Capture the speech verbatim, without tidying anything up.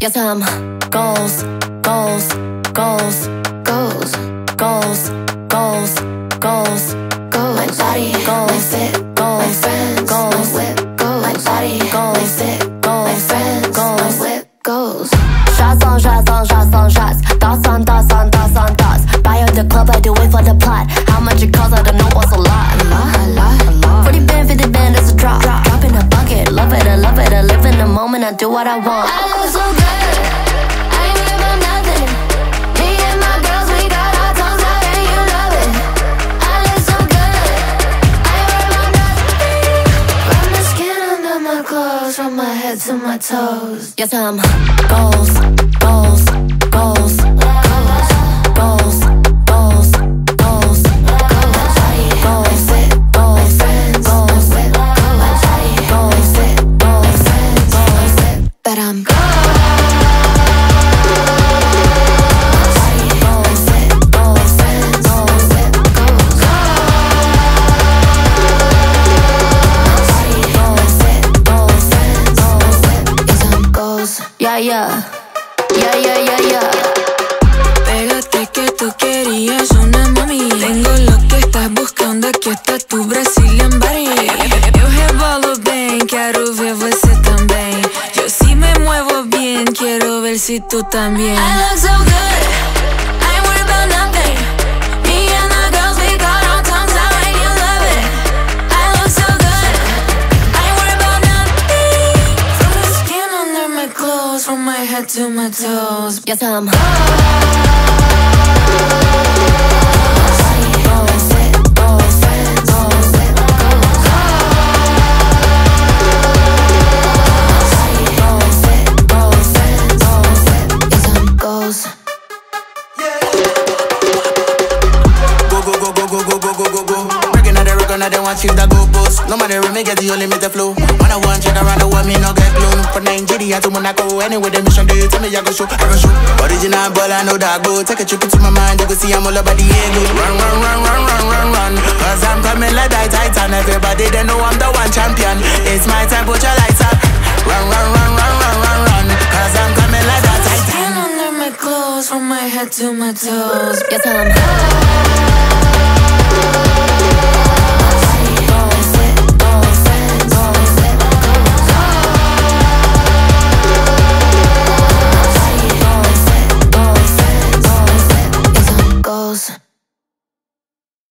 Yes, I'm goals, goals, goals, goals, goals, goals, goals, goals. My body, goals, my fit, goals, my friends, goals, my whip, goals. My body, goals, my fit, goals, my friends, goals, my whip, goals. Shots on shots on shots on shots. Thoughts on thoughts on thoughts on thoughts. Buy up the club, I do it for the plot. How much it costs, I don't know what's a lot. A lot, a lot, a lot. forty band, fifty band, it's a drop. Drop, drop in a bucket. Love it, I love it. I live in the moment, I do what I want. I look so good. From my head to my toes. Yes, I'm goals, goals, goals, goals, goals, goals, goals, goals, goals, goals, friends, goals, goals, goals, goals, friends, goals. But I'm goals. Yeah, yeah, yeah, yeah, yeah, yeah. Pégate que tú querías una mami. Tengo lo que estás buscando, aqui está tu Brazilian body. Eu rebolo bem, quero ver você também. Eu sí me muevo bien, quiero ver si tú también. I look so good, I ain't worried about nothing. Me and the girls, we got our tongues out and you love it. I look so good, I ain't worried about nothing. From the skin under my clothes, from my head to my toes. Yes, I'm I don't want you to go boost. No matter if me get you limit the flow. When I want check around the world, me no get blown. From Nigeria to Monaco, anyway the mission day, tell me I go show, I go show. Original ball, I know that go. Take a trip into my mind, you can see I'm all about the ego. Run, run, run, run, run, run, run. Cause I'm coming like that Titan. Everybody they know I'm the one champion. It's my time, put your lights up. Run, run, run, run, run, run, run. Cause I'm coming like that Titan. Skin under my clothes, from my head to my toes. Yes, I'm